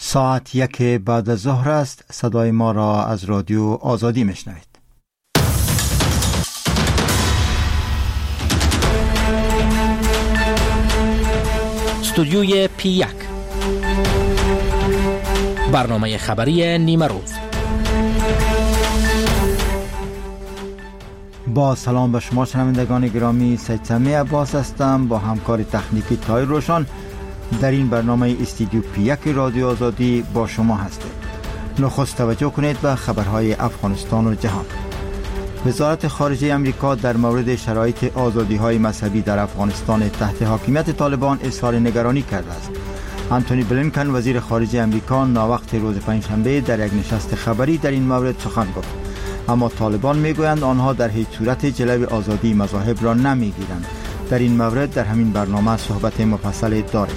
ساعت 1 بعد از ظهر است. صدای ما را از رادیو آزادی میشنوید. استودیوی پی 1 برنامه خبری نیمه روز. با سلام به شما شنوندگان گرامی، سید سمی عباس هستم با همکار تکنیکی تای روشن. در این برنامه استودیو پی 1 رادیو آزادی با شما هستیم. نخست توجه کنید به خبرهای افغانستان و جهان. وزارت خارجه امریکا در مورد شرایط آزادی‌های مذهبی در افغانستان تحت حاکمیت طالبان اظهار نگرانی کرده است. آنتونی بلینکن وزیر خارجه امریکا ناوقت روز پنجشنبه در یک نشست خبری در این مورد سخن گفت، اما طالبان میگویند آنها در هیچ صورت جلوی آزادی مذاهب را نمیگیرند. در این مورد در همین برنامه صحبت مفصل داریم.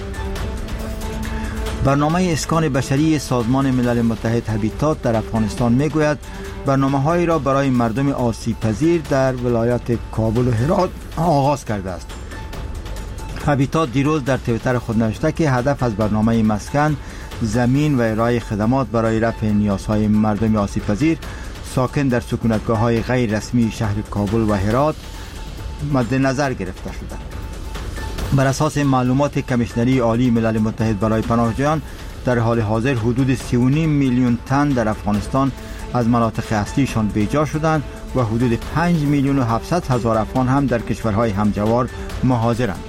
برنامه اسکان بشری سازمان ملل متحد هابیتات در افغانستان میگوید برنامه‌هایی را برای مردم آسیب پذیر در ولایات کابل و هرات آغاز کرده است. هابیتات دیروز در توییتر خود نوشته که هدف از برنامه مسکن، زمین و ارائه خدمات برای رفع نیازهای مردم آسیب پذیر ساکن در سکونتگاه‌های غیر رسمی شهر کابل و هرات مد نظر گرفته شده. بر اساس معلومات کمیشنری عالی ملل متحد برای پناهجویان، در حال حاضر حدود 3.5 میلیون تن در افغانستان از مناطق اصلیشان بیجا شدند و حدود 5,700,000 افغان هم در کشورهای همجوار مهاجرند.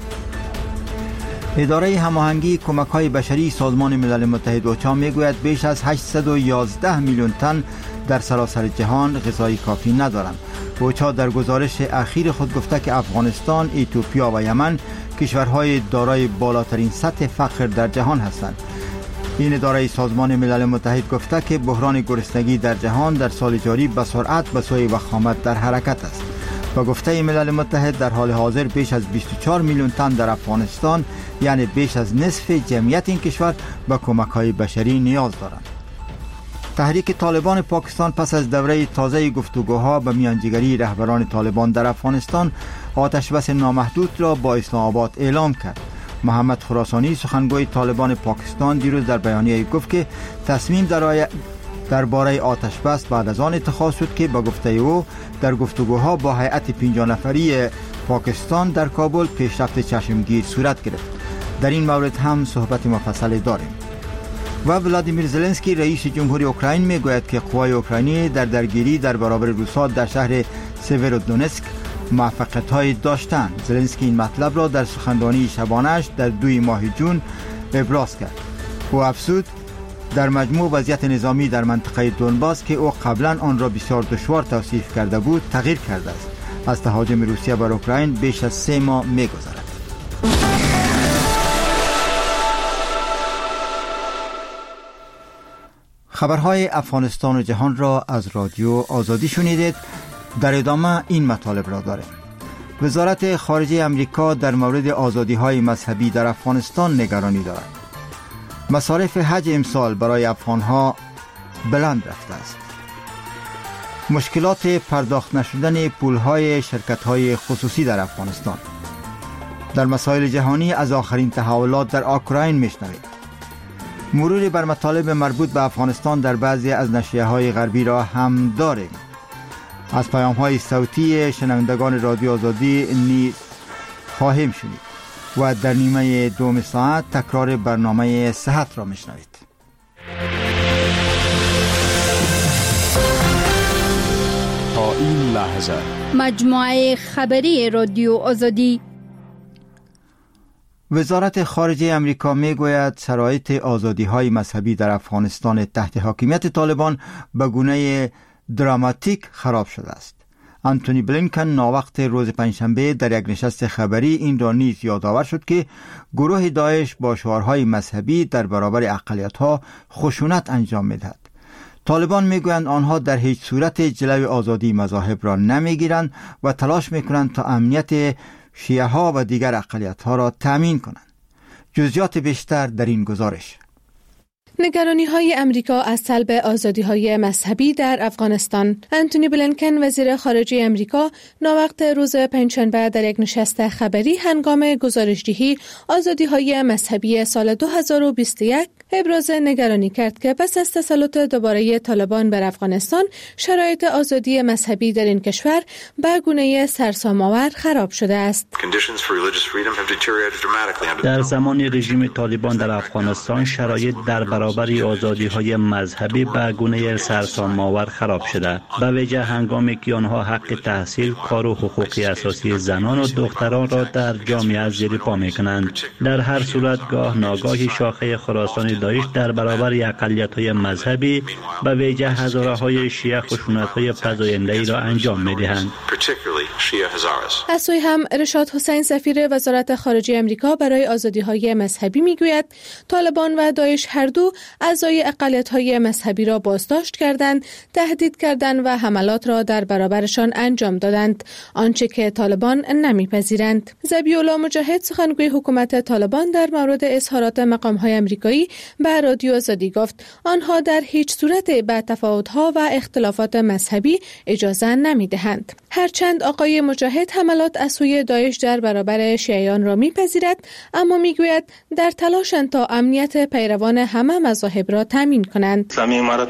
اداره هماهنگی کمک‌های بشری سازمان ملل متحد اوچا میگوید بیش از 811 میلیون تن در سراسر جهان غذای کافی ندارند. اوچا در گزارش اخیر خود گفته که افغانستان، اتیوپیا و یمن کشورهای دارای بالاترین سطح فقر در جهان هستند. این اداره سازمان ملل متحد گفته که بحران گرسنگی در جهان در سال جاری به سرعت به سوی وخامت در حرکت است. با گفته ملل متحد در حال حاضر بیش از 24 میلیون تن در افغانستان، یعنی بیش از نصف جمعیت این کشور، به کمک‌های بشری نیاز دارند. تحریک طالبان پاکستان پس از دوره تازه گفتگوها به میانجیگری رهبران طالبان در افغانستان آتش بس نامحدود را با اسلام آباد اعلام کرد. محمد خراسانی سخنگوی طالبان پاکستان دیروز در بیانیه گفت که تصمیم درباره آتش بس بعد از آن اتخاذ شد که با گفته او در گفتگوها با هیئت 50 نفری پاکستان در کابل پیشرفت چشمگیر صورت گرفت. در این مورد هم صحبت مفصل داریم. و ولادیمیر زلنسکی رئیس جمهوری اوکراین میگوید که قوای اوکراینی در درگیری در برابر روس‌ها در شهر سیورودونتسک موفقیت‌های داشتند. زلنسکی این مطلب را در سخنرانی شبانه‌اش در 2 ماه جون ابراز کرد. او افزود در مجموع وضعیت نظامی در منطقه دونباس که او قبلا آن را بسیار دشوار توصیف کرده بود تغییر کرده است. از تهاجم روسیه بر اوکراین بیش از 3 ماه می‌گذرد. خبرهای افغانستان و جهان را از رادیو آزادی شنیدید. در ادامه این مطالب را داریم. وزارت خارجه امریکا در مورد آزادی‌های مذهبی در افغانستان نگرانی دارد. مصارف حج امسال برای افغانها بلند رفته است. مشکلات پرداخت نشدن پولهای شرکت‌های خصوصی در افغانستان. در مسائل جهانی از آخرین تحولات در اوکراین میشنوید. مرور بر مطالب مربوط به افغانستان در بعضی از نشریه‌های غربی را هم داریم. از پیام‌های صوتی شنوندگان رادیو آزادی نیز خواهیم شنید و در نیمه دوم ساعت تکرار برنامه صحت را میشنوید. تا این لحظه مجموعه خبری رادیو آزادی. وزارت خارجه امریکا میگوید شرایط آزادی‌های مذهبی در افغانستان تحت حاکمیت طالبان به گونه دراماتیک خراب شده است. آنتونی بلینکن ناوقت روز پنجشنبه در یک نشست خبری این را نیز یادآور شد که گروه داعش با شعارهای مذهبی در برابر اقلیت‌ها خشونت انجام می‌دهد. طالبان میگویند آنها در هیچ صورت جلوی آزادی مذاهب را نمیگیرند و تلاش میکنند تا امنیت شیعه ها و دیگر اقلیت ها را تامین کنند. جزئیات بیشتر در این گزارش. نگرانی‌های امریکا از سلب آزادی‌های مذهبی در افغانستان. انتونی بلینکن وزیر خارجه امریکا ناوقت روز پنجشنبه در یک نشست خبری هنگام گزارش‌دهی آزادی‌های مذهبی سال 2021 ابراز نگرانی کرد که پس از تسلط دوباره طالبان بر افغانستان شرایط آزادی مذهبی در این کشور به گونه سرسام‌آور خراب شده است. در زمان رژیم طالبان در افغانستان شرایط در برابر آزادی‌های مذهبی به گونه سرسام‌آور خراب شده، به ویژه هنگامی که آنها حق تحصیل، کار و حقوق اساسی زنان و دختران را در جامعه زیر پا می‌کنند. در هر صورت گاه ناگاهی شاخه خراسان داعش در برابر اقلیت‌های مذهبی به ویژه هزاره‌های شیعه خشونت‌های فزاینده‌ای را انجام می‌دهند. از سوی هم رشاد حسین سفیر وزارت خارجه امریکا برای آزادی‌های مذهبی می‌گوید طالبان و داعش هر دو اعضای اقلیت‌های مذهبی را بازداشت کردند، تهدید کردند و حملات را در برابرشان انجام دادند، آنچه که طالبان نمی‌پذیرند. ذبیح‌الله مجاهد سخنگوی حکومت طالبان در مورد اظهارات مقام‌های آمریکایی به رادیو آزادی گفت آنها در هیچ صورت به تفاوت‌ها و اختلافات مذهبی اجازه نمی‌دهند. هرچند آقای مجاهد حملات از سوی داعش در برابر شیعیان را می‌پذیرد، اما می‌گوید در تلاشند تا امنیت پیروان همه مذاهب را تامین کنند. اسلامی امارت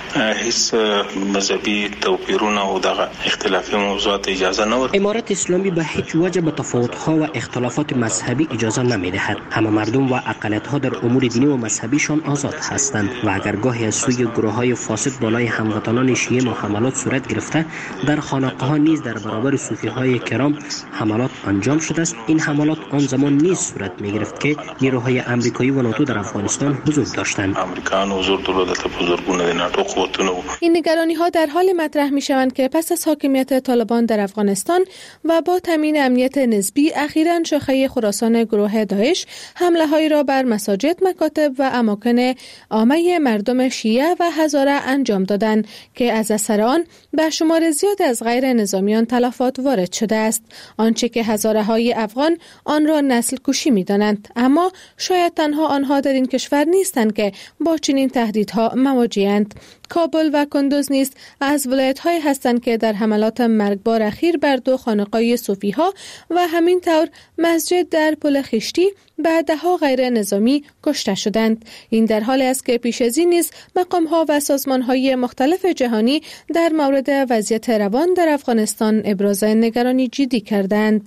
هیڅ مذهبی توپیرونه او دغه اختلافي موضوعات اجازه نه ورکوي. امارت اسلامی به هیچ وجه به تفاوت‌ها و اختلافات مذهبی اجازه نمی‌دهد. همه مردم و اقلیت‌ها در امور دینی و مذهبیشان آزاد هستند و اگر گاهی از سوی گروه‌های فاسد بالای هموطنان شیعه حملات صورت گرفته، در خانقاه‌ها نیز در برابر صوفی‌های کرام حملات انجام شده است. این حملات آن زمان نیز صورت می‌گرفت که نیروهای آمریکایی و ناتو در افغانستان حضور داشتند. آمریکایان حضور دولت بزرگونه ناتو قوتونه. این نگرانی‌ها در حال مطرح می‌شوند که پس از حاکمیت طالبان در افغانستان و با تامین امنیت نسبی اخیراً شاخه خراسان گروه داعش حمله‌هایی را بر مساجد، مکاتب و اماکن عامه مردم شیعه و هزاره انجام دادند که از اثر آن به شمار زیاد از غیر نظامیان تلفات وارد شده است، آنچه که هزاره‌های افغان آن را نسل کشی می‌دانند. اما شاید تنها آنها در این کشور نیستند که با چنین تهدیدها مواجه‌اند. کابل و کندوز نیز از ولایت‌هایی هستند که در حملات مرگبار اخیر بر دو خانقاه صوفی‌ها و همینطور مسجد در پل خشتی به ده‌ها غیر نظامی کشته شدند. این در حالی است که پیش از این نیز مقام‌ها و سازمان‌های مختلف جهانی در مورد وضعیت روان در افغانستان ابراز نگرانی جدی کردند.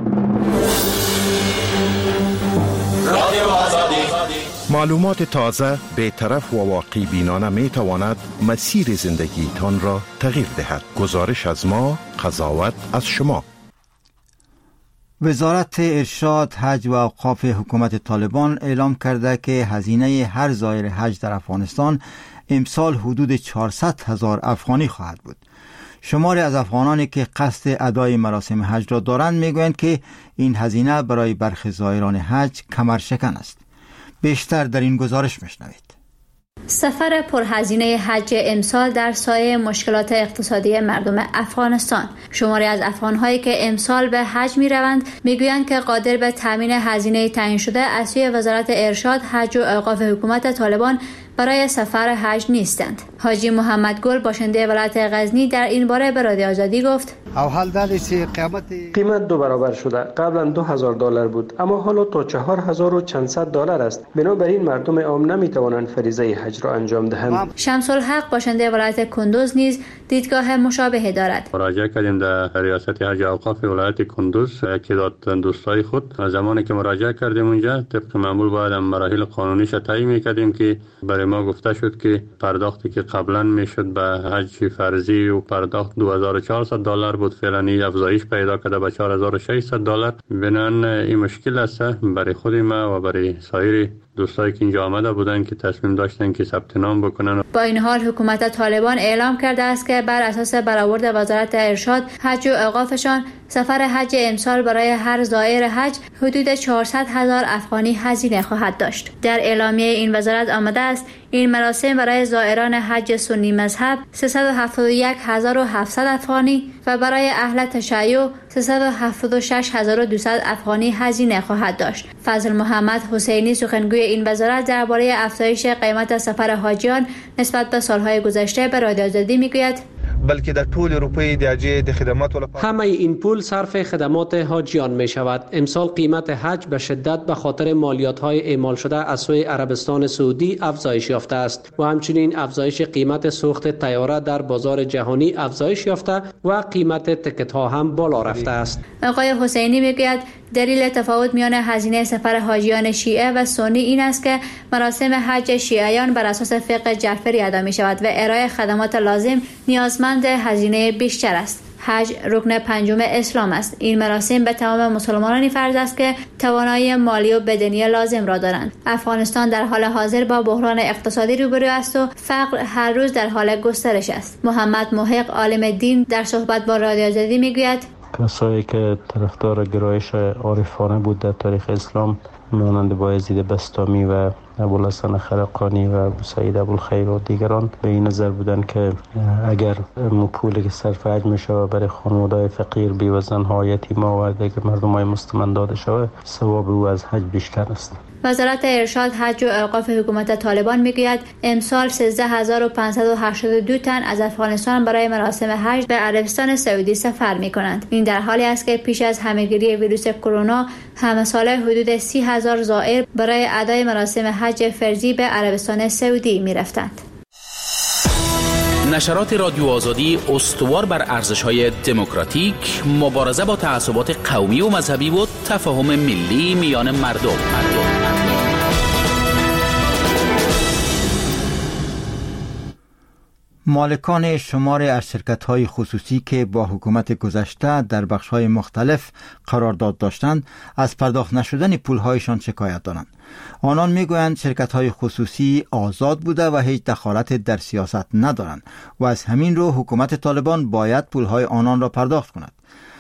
معلومات تازه، بی‌طرف و واقعی بینانه می تواند مسیر زندگیتان را تغییر دهد. گزارش از ما، قضاوت از شما. وزارت ارشاد، حج و اوقاف حکومت طالبان اعلام کرده که هزینه هر زائر حج در افغانستان امسال حدود 400,000 افغانی خواهد بود. شماری از افغانانی که قصد ادای مراسم حج را دارند میگویند که این هزینه برای برخی زائران حج کمرشکن است. بیشتر در این گزارش میشنوید. سفر پرهزینه حج امسال در سایه مشکلات اقتصادی مردم افغانستان. شماری از افغان‌هایی که امسال به حج می‌روند می‌گویند که قادر به تامین هزینه تعیین شده از سوی وزارت ارشاد، حج و اوقاف حکومت طالبان برای سفر حج نیستند. حاجی محمد گل باشنده ولایت غزنی در این باره به رادیو آزادی گفت: قیمت 2 برابر شده. قبلا $2,000 بود، اما حالا تا $4,100 است. بنابراین مردم عام نمیتوانند فریضه حج را انجام دهند. شمس الحق باشنده ولایت کندوز نیز دیدگاه مشابهی دارد. مراجعه کردیم در ریاست حج اوقاف ولایت کندوز، یکی داد دوستای خود. زمانی که مراجعه کردیم اونجا طبق معمول باید مراحل قانونیش طی می‌کردیم که برای ما گفته شد که پرداختی که قبلا میشد به حج فرضی و پرداخت $2,400 بود، فعلا افزایش پیدا کرده به $4,600. بنان این مشکل است برای خود ما و برای سایر دوستایی که اینجا آمده بودن که تصمیم داشتن که ثبت نام بکنن. با این حال حکومت طالبان اعلام کرده است که بر اساس برآورد وزارت ارشاد، حج و اوقافشان سفر حج امسال برای هر زائر حج حدود 400,000 افغانی هزینه خواهد داشت. در اعلامیه این وزارت آمده است این مراسم برای زائران حج سنی مذهب 371,700 افغانی و برای اهل تشیع 376200 افغانی هزینه خواهد داشت. فضل محمد حسینی سخنگوی این وزارت درباره افزایش قیمت سفر حاجیان نسبت به سالهای گذشته به رادیو آزادی میگوید بلکه در طول اروپای درجه خدمات همه این پول صرف خدمات حاجیان می شود. امسال قیمت حج به شدت به خاطر مالیات های اعمال شده از سوی عربستان سعودی افزایش یافته است و همچنین افزایش قیمت سوخت طیاره در بازار جهانی افزایش یافته و قیمت تکت ها هم بالا رفته است. آقای حسینی میگوید دلیل تفاوت میان هزینه سفر حاجیان شیعه و سنی این است که مراسم حج شیعیان بر اساس فقه جعفری ادا می شود و ارائه خدمات لازم نیازمند هزینه بیشتر است. حج رکن پنجم اسلام است. این مراسم به تمام مسلمانانی فرض است که توانایی مالی و بدنی لازم را دارند. افغانستان در حال حاضر با بحران اقتصادی روبرو است و فقر هر روز در حال گسترش است. محمد محق عالم دین در صحبت با رادیو آزادی میگوید کسایی که طرفدار گرایش عارفانه بود در تاریخ اسلام مانند بایزید بستامی و ابوالحسن خرقانی و سید ابوالخیر و دیگران به این نظر بودن که اگر پولی که صرف حج میشه برای خانواده‌های فقیر بی‌وزن‌ها یتیما و دیگر مردم‌های مستمند داده شود ثواب او از حج بیشتر است. وزارت ارشاد حج و اوقاف حکومت طالبان میگوید امسال 13582 تن از افغانستان برای مراسم حج به عربستان سعودی سفر میکنند. این در حالی است که پیش از همهگیری ویروس کرونا همه ساله حدود 30,000 زائر برای ادای مراسم حج فرضی به عربستان سعودی میرفتند. نشرات رادیو آزادی استوار بر ارزش‌های دموکراتیک، مبارزه با تعصبات قومی و مذهبی و تفاهم ملی میان مردم. مالکان شماری از شرکت‌های خصوصی که با حکومت گذشته در بخش‌های مختلف قرارداد داشتند از پرداخت نشدن پول‌هایشان شکایت دارند. آنان میگویند شرکت‌های خصوصی آزاد بوده و هیچ دخالت در سیاست ندارند و از همین رو حکومت طالبان باید پول‌های آنان را پرداخت کند.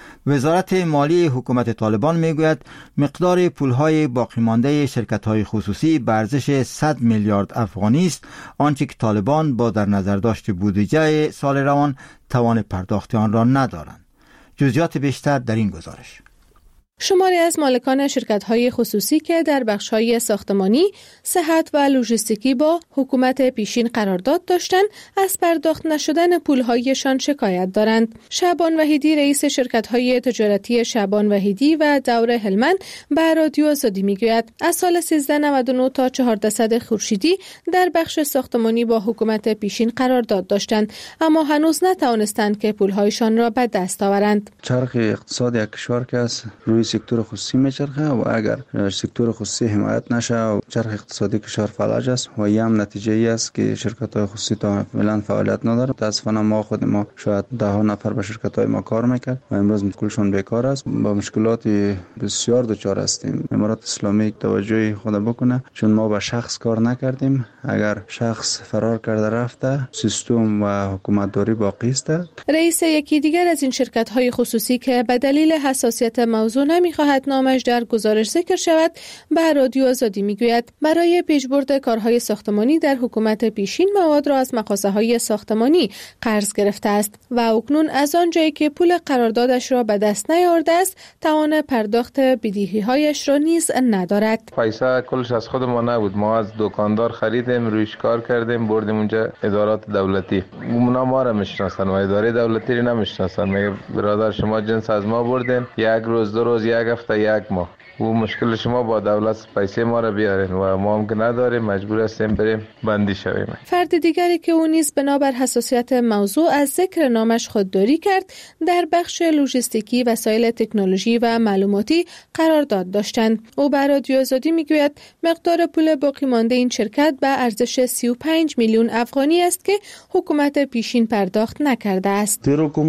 وزارت مالی حکومت طالبان میگوید مقدار پولهای باقی مانده شرکت‌های خصوصی به ارزش 100 میلیارد افغانی است، آنچه که طالبان با در نظر داشت بودجه سال روان توان پرداخت آن را ندارند. جزئیات بیشتر در این گزارش. شماری از مالکان شرکت‌های خصوصی که در بخش‌های ساختمانی، صحت و لوجستیکی با حکومت پیشین قرارداد داشتند، از پرداخت نشدن پول‌هایشان شکایت دارند. شعبان وحیدی رئیس شرکت‌های تجارتی شعبان وحیدی و دور هلمند به رادیو آزادی میگوید از سال 1399 تا 1400 خورشیدی در بخش ساختمانی با حکومت پیشین قرارداد داشتند، اما هنوز نتوانستند که پول‌هایشان را به دست آورند. چرخ اقتصادی کشور که است روی سکتور خصوصی میچرخه و اگر سکتور خصوصی حمایت نشه و چرخ اقتصادی کشور فلج است و این هم نتیجه ای است که شرکت‌های خصوصی تا فعلا فعالیت نداره. متاسفانه ما خود ما شاید 10 نفر به شرکت‌های ما کار میکرد و امروز کلشون بیکار است. با مشکلات بسیار دچار هستیم. امارات اسلامی توجه خود بکنه، چون ما با شخص کار نکردیم. اگر شخص فرار کرده رفته سیستم و حکومتداری باقی است. رئیس یکی دیگر از این شرکت‌های خصوصی که به دلیل حساسیت موضوع نمی‌خواهد نامش در گزارش ذکر شود به رادیو آزادی میگوید برای پیشبرد کارهای ساختمانی در حکومت پیشین مواد را از مغازه‌های ساختمانی قرض گرفته است و اکنون از آنجایی که پول قراردادش را به دست نیاورده است توان پرداخت بدهی‌هایش را نیز ندارد. پیسه کلش از خود ما نبود، ما از دکاندار خریدیم، رویش کار کردیم، بردیم اونجا ادارات دولتی. اونا ما را میشناسن و اداره دولتی را نمیشناسن. میگه برادر شما جنس از ما بردین، یک روز دو روز یک هفته یک ماه. و مشکل شما با دولت پیسه ما را بیارین و ما هم که نداریم مجبور هستیم بریم بندی شویم. فرد دیگری که او نیز بنابر حساسیت موضوع از ذکر نامش خودداری کرد در بخش لوجستیکی وسایل تکنولوژی و معلوماتی قرارداد داشتند. او به رادیو آزادی میگوید مقدار پول باقی مانده این شرکت به ارزش 35 میلیون افغانی است که حکومت پیشین پرداخت نکرده است.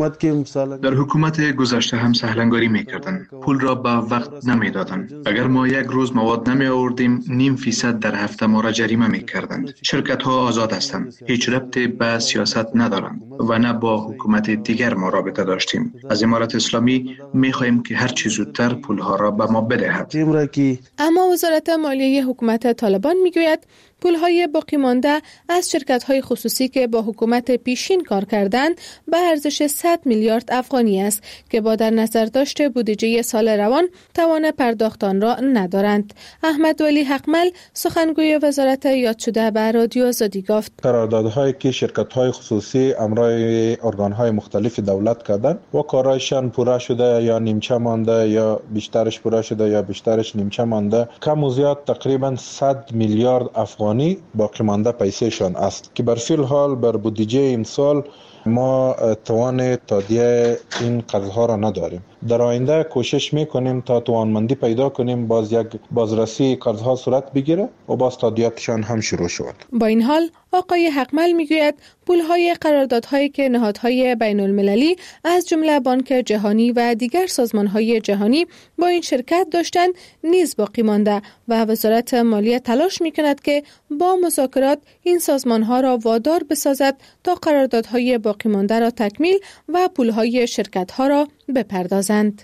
در حکومت گذشته هم سهلنگاری میکردند، پول را به وقت نمیدادند. اگر ما یک روز مواد نمی آوردیم 0.5% در هفته ما را جریمه می کردند. شرکت ها آزاد هستند، هیچ ربطی به سیاست ندارند و نه با حکومت دیگر ما رابطه داشتیم. از امارت اسلامی می خواهیم که هر چه زودتر پول ها را به ما بدهد. اما وزارت مالیه حکومت طالبان می گوید پولهای باقی مانده از شرکت‌های خصوصی که با حکومت پیشین کار کردند به ارزش 100 میلیارد افغانی است که با در نظر داشته بودجه سال روان توان پرداخت آن را ندارند. احمد ولی حقمل سخنگوی وزارت یاد شده به رادیو آزادی گفت قراردادهایی که شرکت‌های خصوصی امرای ارگان‌های مختلف دولت کردن و کارایشان پورا شده یا نیمچه مانده یا بیشترش پورا شده یا بیشترش نیمچه مانده، کم و زیاد تقریبا 100 میلیارد افغانی باقی مانده پیسهشان است که بر فعل حال بر بودجه امسال ما توان تادیه این قرضها را نداریم. در آینده کوشش میکنیم تا توانمندی پیدا کنیم باز یک بازرسی قرضها صورت بگیره و باز تادیاتشان هم شروع شود. با این حال آقای حقمل میگوید پولهای قراردادهایی که نهادهای بین المللی از جمله بانک جهانی و دیگر سازمانهای جهانی با این شرکت داشتند نیز باقی مانده و وزارت مالیه تلاش میکند که با مذاکرات این سازمانها را وادار بسازد تا قراردادهای باقی مانده را تکمیل و پولهای شرکتها را بپردازند.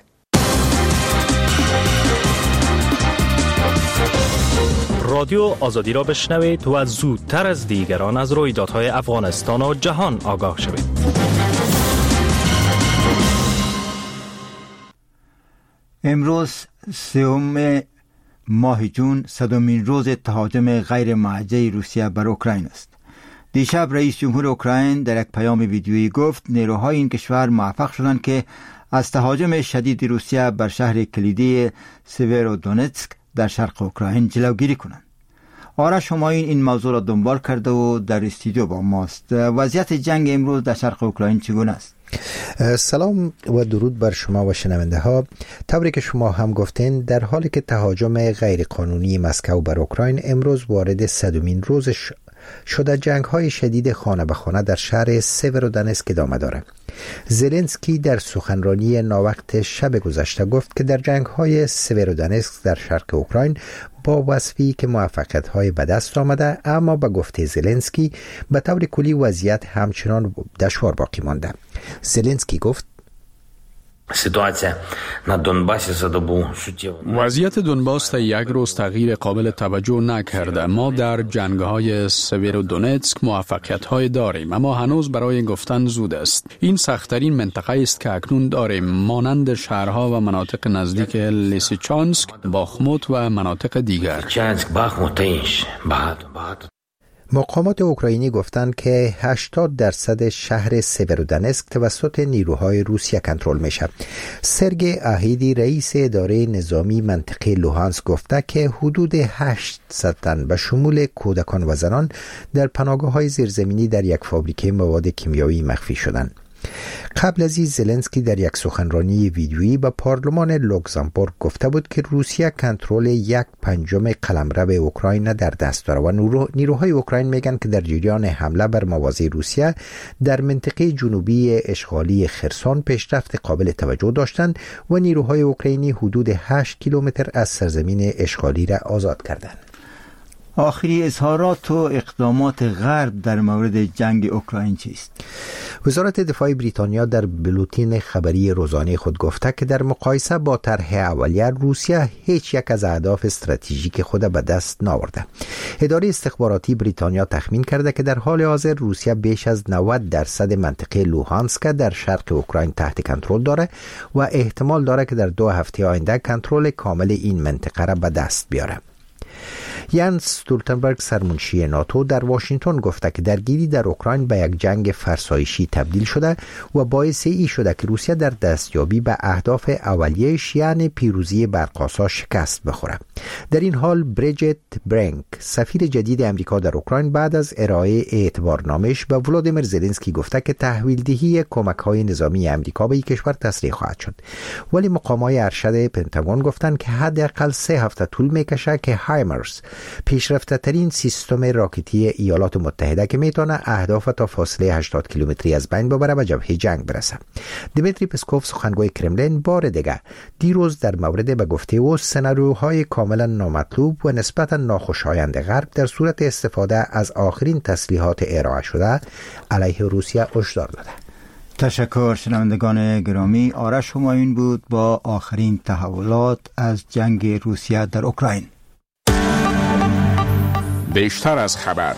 رادیو آزادی را بشنوید و زودتر از دیگران از رویدادهای افغانستان و جهان آگاه شوید. امروز 3 ماه جون 100مین روز تهاجم غیر موجه روسیه بر اوکراین است. دیشب رئیس جمهور اوکراین در یک پیام ویدیویی گفت نیروهای این کشور موفق شدند که از تهاجم شدید روسیه بر شهر کلیدی سیورودونتسک در شرق اوکراین جلوگیری کنند. آرش همایون این موضوع را دنبال کرده و در استودیو با ماست. وضعیت جنگ امروز در شرق اوکراین چگونه است؟ سلام و درود بر شما و شنونده ها. طوری که شما هم گفتین، در حالی که تهاجم غیر قانونی مسکو بر اوکراین امروز وارد 100مین روزش شده، جنگ های شدید خانه به خانه در شهر سیورودونتسک ادامه داره. زلنسکی در سخنرانی ناوقت شب گذشته گفت که در جنگ های سیورودونتسک در شرق اوکراین با وصفی که موفقیت های به دست آمده، اما به گفته زلنسکی به طور کلی وضعیت همچنان دشوار باقی مانده. زلنسکی گفت وضعیت دونباس تا یک روز تغییر قابل توجه نکرده. ما در جنگ‌های سیورودونتسک موفقیت‌های داریم، اما هنوز برای گفتن زود است. این سخت‌ترین منطقه است که اکنون داریم، مانند شهرها و مناطق نزدیک لیسیچانسک، باخموت و مناطق دیگر. مقامات اوکراینی گفتند که 80% شهر سیورودونتسک توسط نیروهای روسیه کنترل میشه. سرگئی اهیدی رئیس اداره نظامی منطقه لوهانسک گفته که حدود 800 تن به شمول کودکان و زنان در پناهگاه‌های زیرزمینی در یک فابریکه مواد کیمیایی مخفی شدند. قبل از این زلنسکی در یک سخنرانی ویدیویی به پارلمان لوکزامبورگ گفته بود که روسیه کنترل 1/5 قلمرو اوکراین در دست داره و نیروهای اوکراین میگن که در جریان حمله بر مواضع روسیه در منطقه جنوبی اشغالی خرسون پیشرفت قابل توجه داشتند و نیروهای اوکراینی حدود 8 کیلومتر از سرزمین اشغالی را آزاد کردند. آخری اظهارات و اقدامات غرب در مورد جنگ اوکراین چیست؟ وزارت دفاع بریتانیا در بولتن خبری روزانه خود گفته که در مقایسه با طرح اولیه روسیه هیچ یک از اهداف استراتژیک خود به دست نآورده. اداره استخباراتی بریتانیا تخمین کرده که در حال حاضر روسیه بیش از 90% منطقه لوهانسک در شرق اوکراین تحت کنترل داره و احتمال داره که در 2 هفته آینده کنترل کامل این منطقه را به دست بیاره. یانس استولتنبرگ سرمنشی ناتو در واشنگتن گفته که درگیری در اوکراین به یک جنگ فرسایشی تبدیل شده و باعث این شده که روسیه در دستیابی به اهداف اولیه‌اش یعنی پیروزی بر قاصا شکست بخوره. در این حال بریجت برنک سفیر جدید امریکا در اوکراین بعد از ارائه اعتبارنامه‌اش به ولادیمیر زلنسکی گفته که تحویل دهی کمک‌های نظامی امریکا به این کشور تسریع خواهد شد، ولی مقامات ارشد پنتاگون گفتند که حداقل 3 هفته طول می‌کشه که هایمرس پیشرفته ترین سیستم راکتی ایالات متحده که میتونه اهداف تا فاصله 80 کیلومتری از بین ببره و جبهه جنگ برسه. دیمیتری پسکوف سخنگوی کرملین بار دیگه دیروز در مورد به گفته او سناریوهای کاملا نامطلوب و نسبتا ناخوشایند غرب در صورت استفاده از آخرین تسلیحات ارائه شده علیه روسیه هشدار داده. تشکر شنوندگان گرامی. آرش همایون بود با آخرین تحولات از جنگ روسیه در اوکراین. بیشتر از خبر.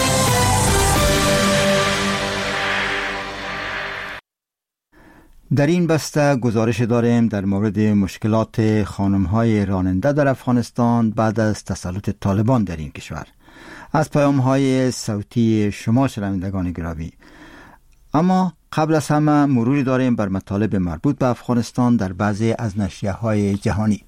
در این بسته گزارش داریم در مورد مشکلات خانم‌های راننده در افغانستان بعد از تسلط طالبان در این کشور. از پیام‌های صوتی شما شنوندگان گرامی. اما قبل از همه مروری داریم بر مطالب مربوط به افغانستان در بعضی از نشریه‌های جهانی.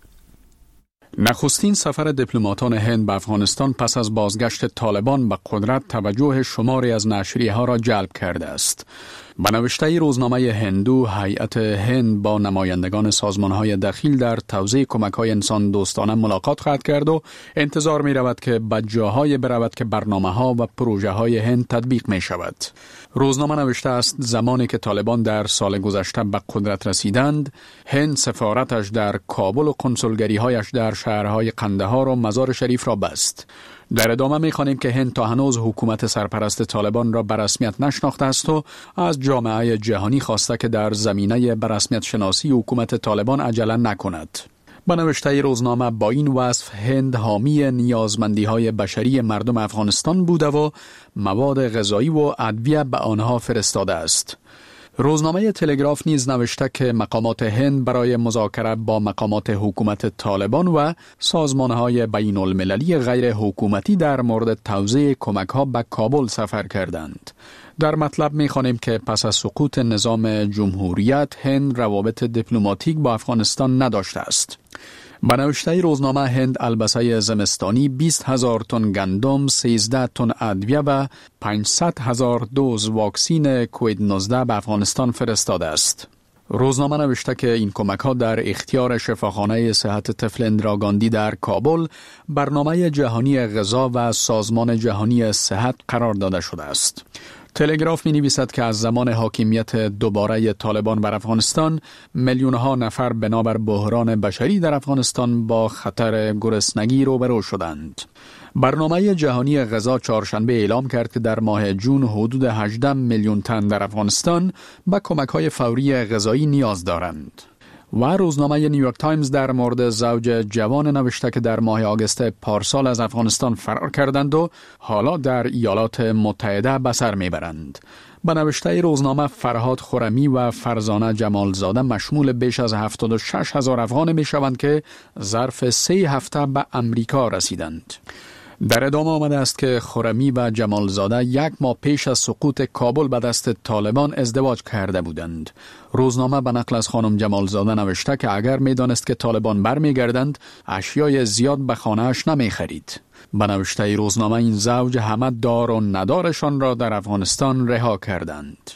نخستین سفر دیپلماتان هند به افغانستان پس از بازگشت طالبان به قدرت توجه شماری از نشریه‌ها را جلب کرده است. به نوشته روزنامه هندو، هیئت هند با نمایندگان سازمان‌های دخیل در توزیع کمک‌های انسان دوستانه ملاقات خواهد کرد و انتظار می‌رود که به جاهای برود که برنامه‌ها و پروژه‌های هند تطبیق می‌شود. روزنامه نوشته است زمانی که طالبان در سال گذشته به قدرت رسیدند، هند سفارتش در کابل و کنسولگری‌هایش در شهرهای قندهار و مزار شریف را بست. در ادامه می‌خوانیم که هند تا هنوز حکومت سرپرست طالبان را به رسمیت نشناخته است و از جامعه جهانی خواسته که در زمینه به رسمیت شناسی حکومت طالبان عجله نکند. به نوشته روزنامه با این وصف هند حامی نیازمندی‌های بشری مردم افغانستان بوده و مواد غذایی و ادویه به آنها فرستاده است. روزنامه تلگراف نیز نوشته که مقامات هند برای مذاکره با مقامات حکومت طالبان و سازمان‌های بین المللی غیر حکومتی در مورد توزیع کمک‌ها به کابل سفر کردند. در مطلب می‌خوانیم که پس از سقوط نظام جمهوریت هند روابط دیپلماتیک با افغانستان نداشته است. به نوشته روزنامه هند البسه زمستانی 20,000 تن گندم، 13 تن ادویه و 500,000 دوز واکسین کووید 19 به افغانستان فرستاده است. روزنامه نوشته که این کمک‌ها در اختیار شفاخانه صحت طفل اندرا گاندی در کابل، برنامه جهانی غذا و سازمان جهانی صحت قرار داده شده است. تلگراف می نویسد که از زمان حاکمیت دوباره طالبان بر افغانستان، میلیون‌ها نفر بنابر بحران بشری در افغانستان با خطر گرسنگی روبرو شدند. برنامه جهانی غذا چهارشنبه اعلام کرد که در ماه جون حدود 18 میلیون تن در افغانستان به کمک‌های فوری غذایی نیاز دارند. و روزنامه نیویورک تایمز در مورد زوج جوان نوشته که در ماه آگوست پارسال از افغانستان فرار کردند و حالا در ایالات متحده به سر میبرند. به نوشته روزنامه فرهاد خرمی و فرزانه جمالزاده مشمول بیش از 76,000 افغان میشوند که ظرف 3 هفته به امریکا رسیدند. در ادامه آمده است که خرمی و جمالزاده 1 ماه پیش از سقوط کابل به دست طالبان ازدواج کرده بودند. روزنامه به نقل از خانم جمالزاده نوشته که اگر میدانست که طالبان برمیگردند، اشیای زیاد به خانه‌اش نمیخرید. به نوشته روزنامه این زوج همه دار و ندارشان را در افغانستان رها کردند.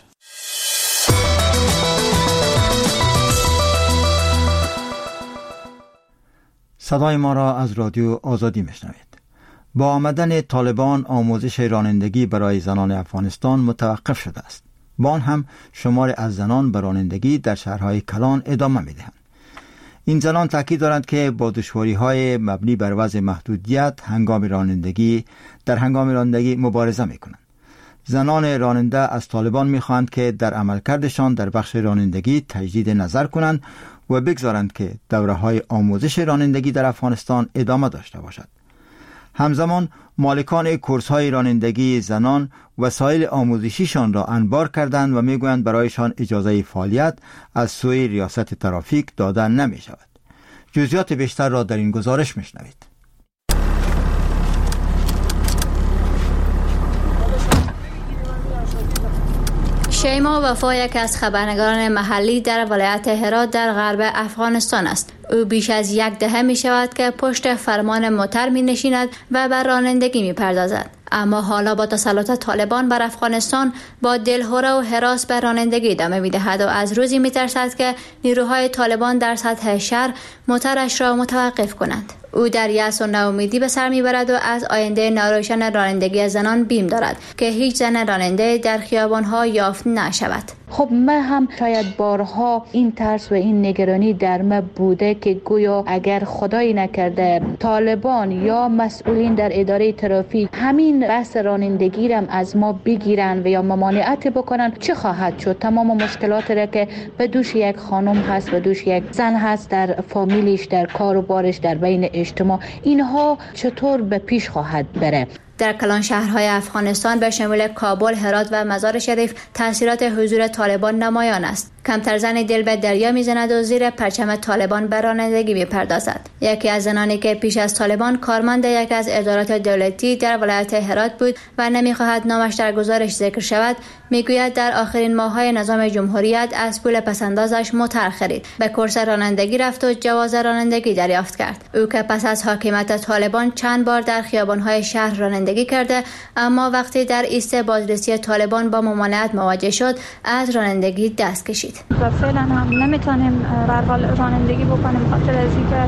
صدای ما را از رادیو آزادی میشنوید. با آمدن طالبان آموزش رانندگی برای زنان افغانستان متوقف شده است. با آن هم شمار از زنان به رانندگی در شهرهای کلان ادامه می‌دهند. این زنان تاکید دارند که با دشواری‌های مبنی بر وضع محدودیت در هنگام رانندگی مبارزه می‌کنند. زنان راننده از طالبان می‌خواهند که در عملکردشان در بخش رانندگی تجدید نظر کنند و بگذارند که دوره‌های آموزش رانندگی در افغانستان ادامه داشته باشد. همزمان مالکان کورس‌های رانندگی زنان وسایل آموزشیشان را انبار کردند و میگویند برایشان اجازه فعالیت از سوی ریاست ترافیک داده نمی شود. جزئیات بیشتر را در این گزارش میشنوید. شیما وفا یک از خبرنگاران محلی در ولایت هرات در غرب افغانستان است. او بیش از 1 دهه می شود که پشت فرمان موتر می نشیند و بر رانندگی می پردازد. اما حالا با تسلط طالبان بر افغانستان با دلهره و هراس به رانندگی ادامه می دهد و از روزی می ترسد که نیروهای طالبان در سطح شهر موترش را متوقف کنند. او در یأس و ناامیدی به سر میبرد و از آینده ناروشن رانندگی زنان بیم دارد که هیچ زن راننده در خیابان‌ها یافت نشود. خب من هم شاید بارها این ترس و این نگرانی در من بوده که گویا اگر خدایی نکرده طالبان یا مسئولین در اداره ترافیک همین بحث رانندگی را از ما بگیرن و یا ممانعت بکنن، چه خواهد شد؟ تمام مشکلات را که به دوش یک خانم هست و دوش یک زن هست در فامیلیش، در کار و بارش، در بین اجتماع، اینها چطور به پیش خواهد بره؟ در کلان شهرهای افغانستان به شمول کابل، هرات و مزار شریف تاثیرات حضور طالبان نمایان است. کمتر زن دل به دریا میزند و زیر پرچم طالبان به رانندگی میپردازد. یکی از زنانی که پیش از طالبان کارمند یکی از ادارات دولتی در ولایت هرات بود و نمیخواهد نامش در گزارش ذکر شود، میگوید در آخرین ماه‌های نظام جمهوریت از پول پسندازش موتر خرید، به کورس رانندگی رفت و جواز رانندگی دریافت کرد. او که پس از حاکمیت طالبان چند بار در خیابان‌های شهر رانندگی کرده، اما وقتی در ایست بازرسی طالبان با ممانعت مواجه شد، از رانندگی دست کشید. و فعلا هم نمیتونیم برحال رانندگی بکنیم، خاطر از اینکه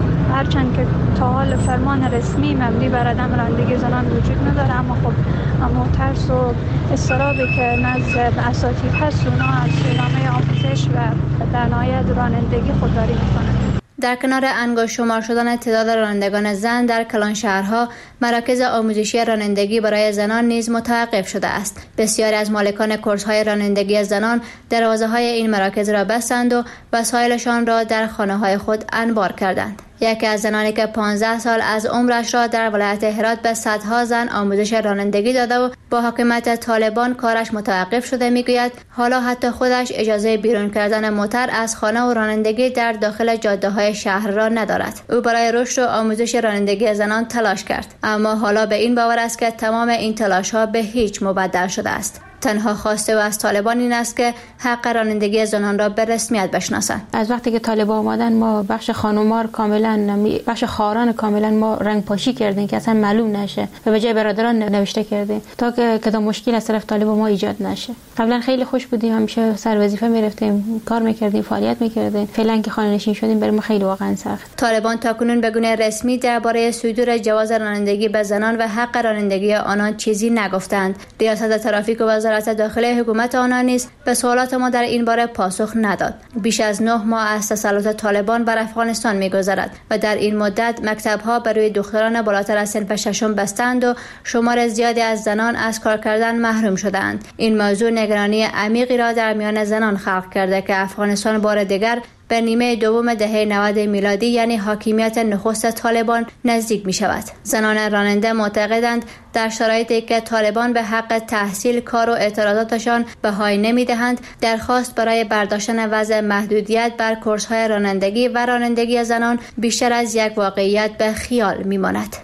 هرچند که تا حال فرمان رسمی مبنی بر عدم رانندگی زنان وجود نداره، اما خب اما ترس و اضطرابی که نزد اساتید هست اونا از ادامه آموزش و در نهایت رانندگی خودداری میکنند. در کنار انگشت شمار شدن تعداد رانندگان زن در کلان شهرها، مراکز آموزشی رانندگی برای زنان نیز متوقف شده است. بسیاری از مالکان کورس‌های رانندگی زنان دروازه‌های این مراکز را بستند و وسایلشان را در خانه‌های خود انبار کردند. یکی از زنانی که 15 سال از عمرش را در ولایت هرات به صدها زن آموزش رانندگی داده و با حکومت طالبان کارش متوقف شده میگوید حالا حتی خودش اجازه بیرون کردن موتر از خانه و رانندگی در داخل جاده‌های شهر را ندارد. او برای رشد و آموزش رانندگی زنان تلاش کرد، اما حالا به این باور است که تمام این تلاش‌ها به هیچ مبدل شده است. تنها خواسته و از طالبان این است که حق رانندگی زنان را به رسمیت بشناسند. از وقتی که طالبان آمدن ما بخش خانومار کاملا، بخش خاران کاملا ما رنگ پاشی کردیم که اصلا معلوم نشه و به جای برادران نوشته کردیم تا که کدام مشکل از طرف طالبان ما ایجاد نشه. قبلا خیلی خوش بودیم، همیشه سر وظیفه میرفتیم، کار میکردیم، فعالیت میکردیم. فعلا که خانه نشین شدیم برای ما خیلی واقعا سخت. طالبان تاکنون به گونه رسمی درباره صدور جواز رانندگی به زنان و حق رانندگی آنان چیزی نگفتند. ریاست ترافیک و وزارت داخلی حکومت آنان نیز به سوالات ما در این باره پاسخ نداد. بیش از 9 ماه از تسلط طالبان بر افغانستان می‌گذرد و در این مدت مکتب‌ها برای دختران بالاتر از صنف ششم بستند و شمار زیادی از زنان از کار کردن محروم شدند. این موضوع نگرانی عمیقی را در میان زنان خلق کرده که افغانستان بار دیگر به نیمه دوم دهه 90 میلادی یعنی حاکمیت نخست طالبان نزدیک می شود. زنان راننده معتقدند در شرایطی که طالبان به حق تحصیل، کار و اعتراضاتشان بهای نمی دهند، درخواست برای برداشتن وضع محدودیت بر کورس‌های رانندگی و رانندگی زنان بیشتر از یک واقعیت به خیال می ماند.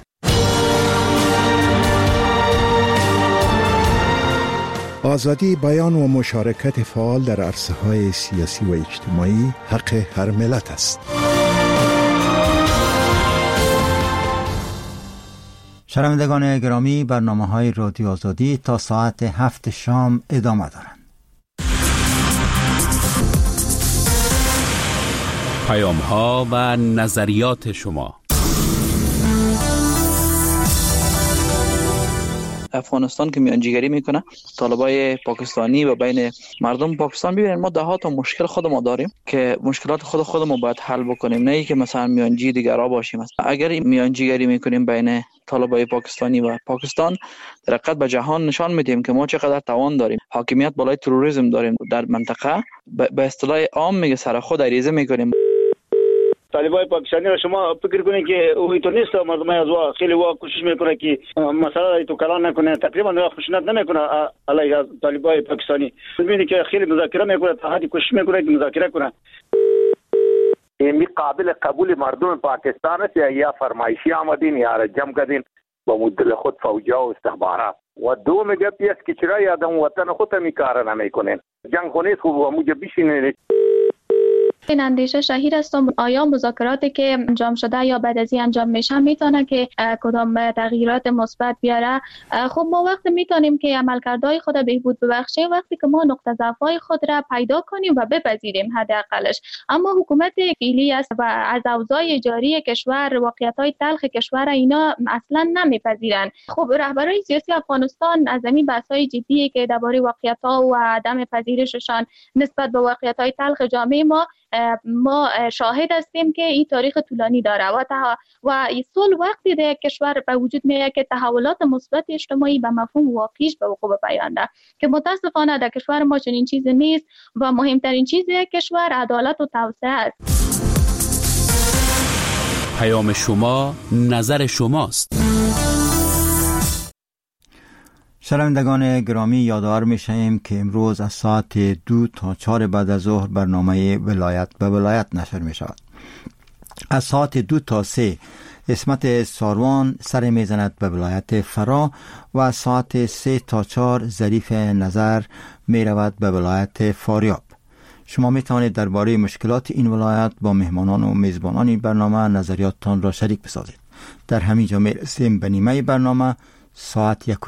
آزادی بیان و مشارکت فعال در عرصه‌های سیاسی و اجتماعی حق هر ملت است. شنوندگان گرامی، برنامه‌های رادیو آزادی تا ساعت 7 شام ادامه دارند. پیام‌ها و نظریات شما. افغانستان که میانجیگری میکنه، طالبای پاکستانی و بین مردم پاکستان، ببینید ما ده ها تا مشکل خود ما داریم که مشکلات خودمون باید حل بکنیم، نه ای که مثلا میانجی دیگرها باشیم. اگر میانجیگری میکنیم بین طالبای پاکستانی و پاکستان، در حقیقت به جهان نشان میدیم که ما چقدر توان داریم، حاکمیت بالای تروریسم داریم در منطقه. به اصطلاح عام میگه سر خود عریضه میکنیم. طالبای پاکستانی را شما فکر کنید که او اینطور نیست، مردم از وا خیلی وا کوشش میکنه که مسئله تو کلان نکنه، تقریبا خشونت نمیکنه علیه طالبای پاکستانی. میبینید که خیلی مذاکره میکنه، تا حدی کوشش میکنه که مذاکره کنه. این قابل قبول مردم پاکستان است یا فرمایشی آمدین یا جمع کردین با مدل خود فوجا و استخبارات و دوم گپی است که چرا یادم وطن خود میکار نمیکنین، جنگ خونیست خوب و موجه بیشینید. این اندیشه شهیر است آیا مذاکراتی که انجام شده یا بعد از این انجام میشه میتونه که کدام تغییرات مثبت بیاره؟ خب ما وقتی میتونیم که عملکردهای خود بهبود ببخشیم وقتی که ما نقطه ضعف‌های خود را پیدا کنیم و بپذیریم حداقلش. اما حکومت فعلی است و از اوضاع جاری کشور، واقعیت‌های تلخ کشور اینا اصلا نمیپذیرن. خب رهبران سیاسی افغانستان از این بحث‌های جدی که درباره واقعیت‌ها و عدم پذیرششان نسبت به واقعیت‌های تلخ جامعه ما شاهد هستیم که این تاریخ طولانی داره و صلح وقتی در کشور به وجود میاد که تحولات مثبت اجتماعی به مفهوم واقعیش به وقوع پیونده که متاسفانه در کشور ما چنین چیزی نیست و مهمترین چیز کشور عدالت و توسعه است. پیام شما، نظر شماست. شنوندگان گرامی، یادآور می‌شویم که امروز از ساعت 2 تا 4 بعد از ظهر برنامه ولایت به ولایت نشر می‌شود. از ساعت 2 تا 3 اسمت ساروان سر میزند به ولایت فرا و از ساعت 3 تا 4 ظریف نظر می رود به ولایت فاریاب. شما می توانید درباره مشکلات این ولایت با مهمانان و میزبانان این برنامه نظریاتتان را شریک بسازید. در همین جا می رسیم به نیمه برنامه. ساعت 1